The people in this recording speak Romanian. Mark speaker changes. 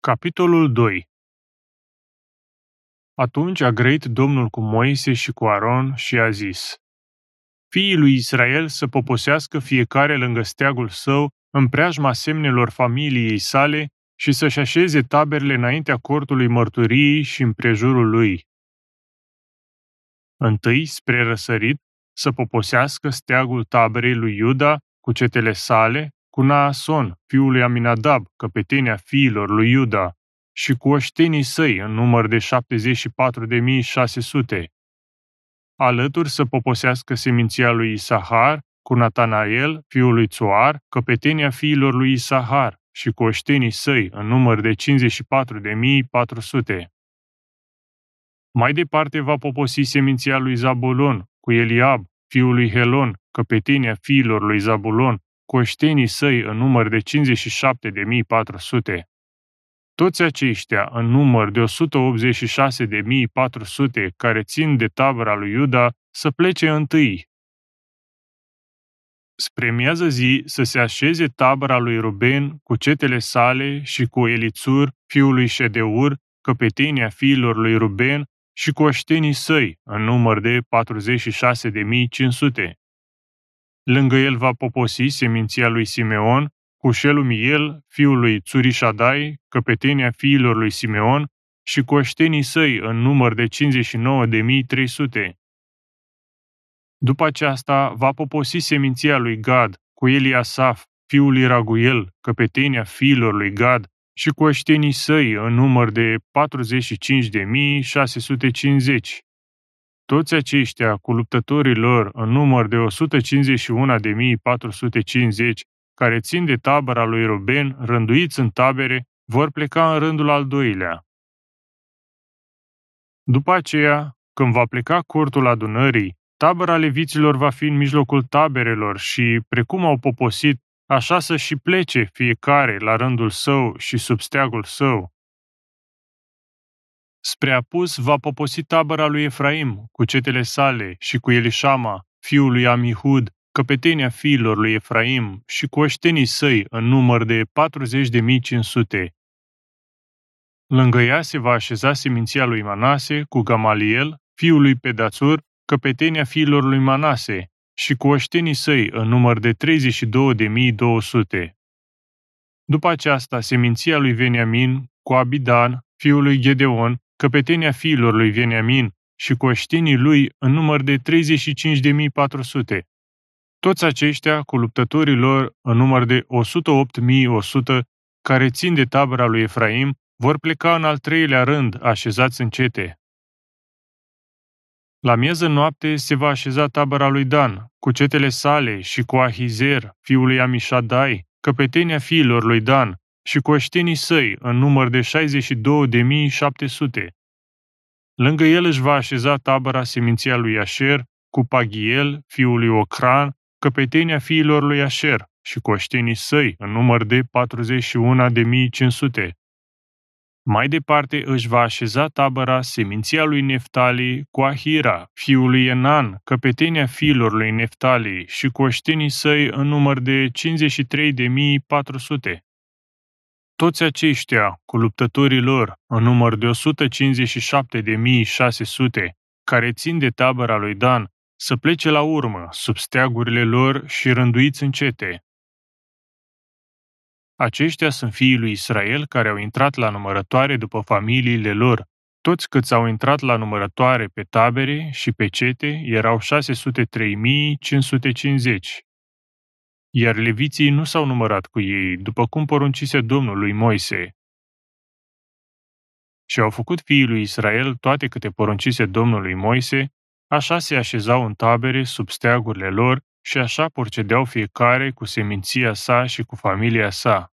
Speaker 1: Capitolul 2. Atunci a grăit Domnul cu Moise și cu Aron și a zis: Fiii lui Israel să poposească fiecare lângă steagul său în preajma semnelor familiei sale și să-și așeze taberele înaintea cortului mărturiei și împrejurul lui. Întâi, spre răsărit, să poposească steagul taberei lui Iuda cu cetele sale, cu Naason, fiul lui Aminadab, căpetenia fiilor lui Iuda, și cu oștenii săi, în număr de 74.600. Alături să poposească seminția lui Isahar, cu Natanael, fiul lui Țoar, căpetenia fiilor lui Isahar, și cu oștenii săi, în număr de 54.400. Mai departe va poposi seminția lui Zabulon, cu Eliab, fiul lui Helon, căpetenia fiilor lui Zabulon, cu oștenii săi, în număr de 57.400. Toți aceștia, în număr de 186.400, care țin de tabăra lui Iuda, să plece întâi. Spre miază zi să se așeze tabăra lui Ruben cu cetele sale și cu Elițur, fiul lui Ședeur, căpetenia fiilor lui Ruben, și cu oștenii săi, în număr de 46.500. Lângă el va poposi seminția lui Simeon, cu Șelumiel, fiul lui Țurișadai, căpetenia fiilor lui Simeon, și cu oștenii săi, în număr de 59.300. După aceasta va poposi seminția lui Gad, cu Eliasaf, fiul lui Raguel, căpetenia fiilor lui Gad, și cu oștenii săi, în număr de 45.650. Toți aceștia, cu luptătorii lor, în număr de 151.450, care țin de tabăra lui Ruben, rânduiți în tabere, vor pleca în rândul al doilea. După aceea, când va pleca cortul adunării, tabăra leviților va fi în mijlocul taberelor și, precum au poposit, așa să și plece fiecare la rândul său și sub steagul său. Spre apus va poposi tabăra lui Efraim, cu cetele sale, și cu Elișama, fiul lui Amihud, căpetenia fiilor lui Efraim, și cu oștenii săi, în număr de 40.500. Lângă ea se va așeza seminția lui Manase, cu Gamaliel, fiul lui Pedațur, căpetenia fiilor lui Manase, și cu oștenii săi, în număr de 32.200. După aceasta, seminția lui Veniamin, cu Abidan, fiul lui Gedeon, căpetenia fiilor lui Veniamin, și cu oștenii lui, în număr de 35.400. Toți aceștia, cu luptătorii lor, în număr de 108.100, care țin de tabăra lui Efraim, vor pleca în al treilea rând, așezați în cete. La mieză noapte se va așeza tabăra lui Dan, cu cetele sale, și cu Ahizer, fiul lui Amișadai, căpetenia fiilor lui Dan, și cu oștenii săi, în număr de 62.700. Lângă el își va așeza tabăra seminția lui Asher, cu Pagiel, fiul lui Ocran, căpetenia fiilor lui Asher, și cu oștenii săi, în număr de 41.500. Mai departe își va așeza tabăra seminția lui Neftali, cu Ahira, fiul lui Enan, căpetenia fiilor lui Neftali, și cu oștenii săi, în număr de 53.400. Toți aceștia, cu luptătorii lor, în număr de 157.600, care țin de tabăra lui Dan, să plece la urmă, sub steagurile lor și rânduiți în cete. Aceștia sunt fiii lui Israel care au intrat la numărătoare după familiile lor. Toți câți au intrat la numărătoare pe tabere și pe cete erau 603.550. Iar leviții nu s-au numărat cu ei, după cum poruncise Domnul lui Moise. Și au făcut fiii lui Israel toate câte poruncise Domnul lui Moise, așa se așezau în tabere sub steagurile lor și așa procedeau fiecare cu seminția sa și cu familia sa.